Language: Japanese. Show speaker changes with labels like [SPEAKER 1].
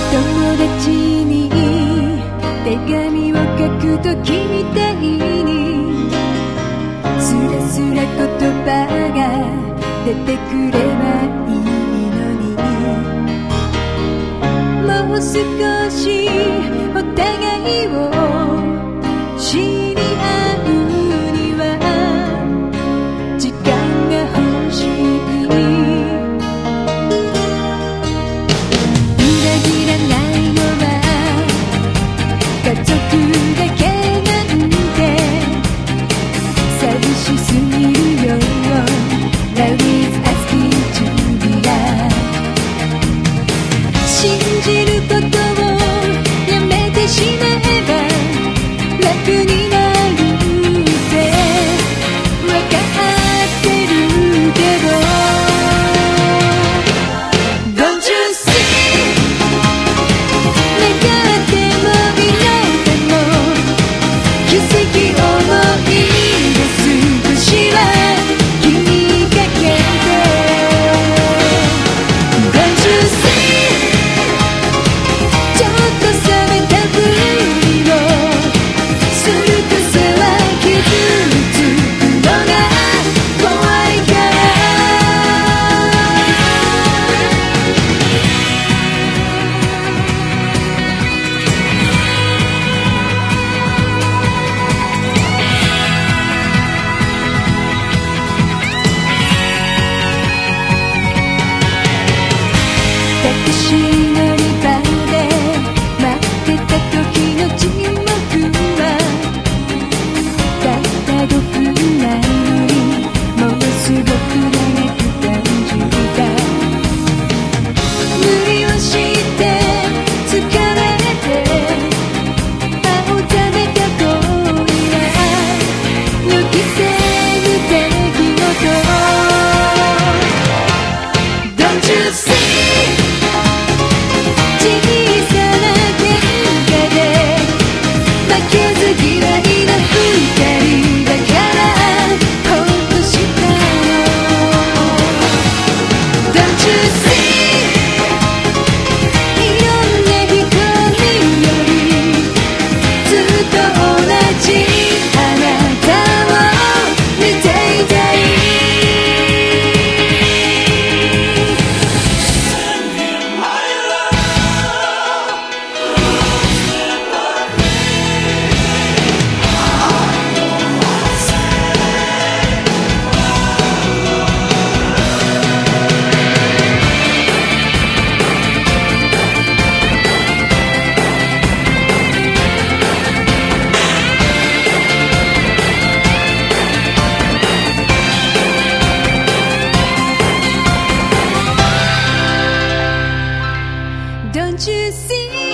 [SPEAKER 1] 友達に手紙を書くときみたいにスラスラ言葉が出てくればいいのに、もう少しお互いを知り合うには時間が欲しい。裏切らないのは家族だけなんて寂しすぎるよ。 Love is asking to be loved。 信じることをやめてしまえば楽になるって分かってるけど Don't you see 願っても祈っても奇跡思い出す年は君かけて Don't you see ちょっと冷めたふりをする癖は傷つくのが怖いから。タクシー乗り場で待ってた時の沈黙はたった5分なのにものすごく長く感じた。無理をして疲れて青ざめた恋は予期せぬ出来事 Don't you see 小さな喧嘩で負けず嫌いな二人だからほっとしたの Don't you see いろんな瞳よりずっと同じあなたを見ていたい。Don't you see